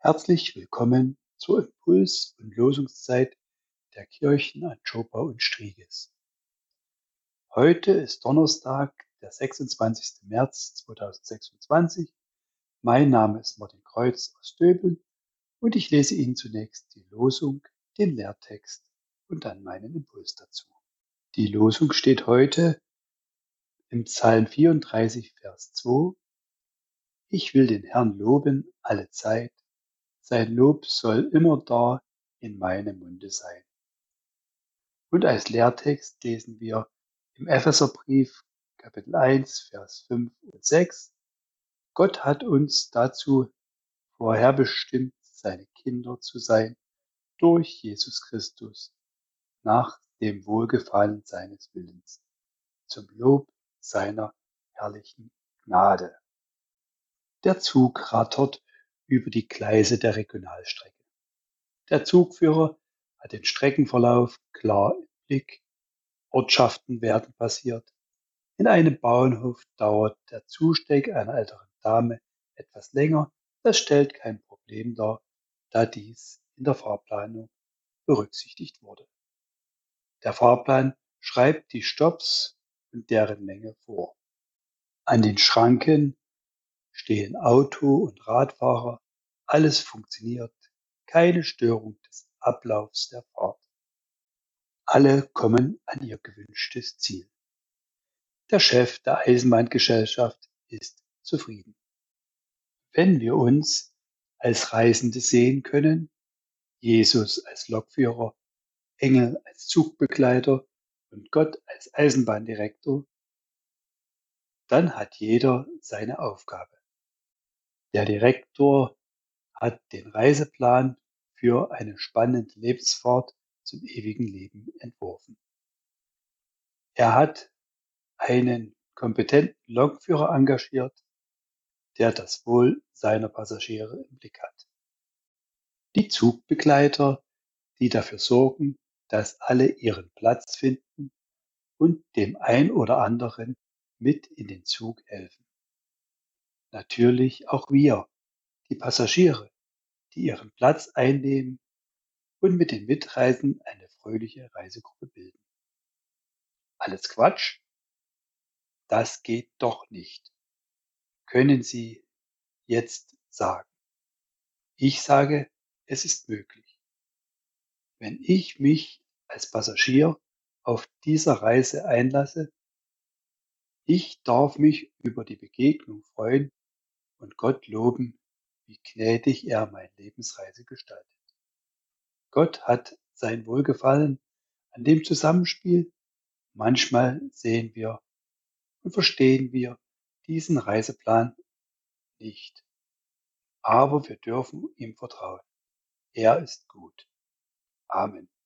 Herzlich willkommen zur Impuls- und Losungszeit der Kirchen Anschober und Striegis. Heute ist Donnerstag, der 26. März 2026. Mein Name ist Martin Kreuz aus Döbeln und ich lese Ihnen zunächst die Losung, den Lehrtext und dann meinen Impuls dazu. Die Losung steht heute im Psalm 34, Vers 2. Ich will den Herrn loben alle Zeit. Sein Lob soll immer da in meinem Munde sein. Und als Lehrtext lesen wir im Epheserbrief Kapitel 1, Vers 5 und 6. Gott hat uns dazu vorherbestimmt, seine Kinder zu sein, durch Jesus Christus, nach dem Wohlgefallen seines Willens, zum Lob seiner herrlichen Gnade. Der Zug rattert über die Gleise der Regionalstrecke. Der Zugführer hat den Streckenverlauf klar im Blick. Ortschaften werden passiert. In einem Bauernhof dauert der Zusteig einer älteren Dame etwas länger. Das stellt kein Problem dar, da dies in der Fahrplanung berücksichtigt wurde. Der Fahrplan schreibt die Stopps und deren Länge vor. An den Schranken stehen Auto und Radfahrer. Alles funktioniert. Keine Störung des Ablaufs der Fahrt. Alle kommen an ihr gewünschtes Ziel. Der Chef der Eisenbahngesellschaft ist zufrieden. Wenn wir uns als Reisende sehen können, Jesus als Lokführer, Engel als Zugbegleiter und Gott als Eisenbahndirektor, dann hat jeder seine Aufgabe. Der Direktor hat den Reiseplan für eine spannende Lebensfahrt zum ewigen Leben entworfen. Er hat einen kompetenten Lokführer engagiert, der das Wohl seiner Passagiere im Blick hat. Die Zugbegleiter, die dafür sorgen, dass alle ihren Platz finden und dem ein oder anderen mit in den Zug helfen. Natürlich auch wir, die Passagiere, die ihren Platz einnehmen und mit den Mitreisenden eine fröhliche Reisegruppe bilden. Alles Quatsch? Das geht doch nicht, können Sie jetzt sagen. Ich sage, es ist möglich. Wenn ich mich als Passagier auf dieser Reise einlasse, ich darf mich über die Begegnung freuen und Gott loben, wie gnädig er meine Lebensreise gestaltet. Gott hat sein Wohlgefallen an dem Zusammenspiel. Manchmal sehen wir und verstehen wir diesen Reiseplan nicht, aber wir dürfen ihm vertrauen. Er ist gut. Amen.